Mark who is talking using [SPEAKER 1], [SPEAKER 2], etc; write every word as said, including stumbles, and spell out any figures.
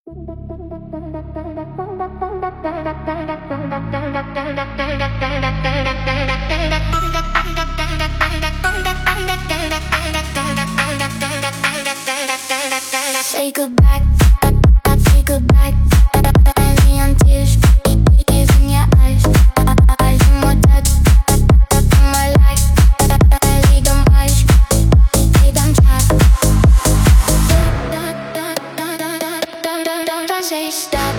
[SPEAKER 1] Say goodbye, say goodbye. Neon tears in your eyes, eyes in my touch, in my life. Lead them eyes, lead them chat. Say stop.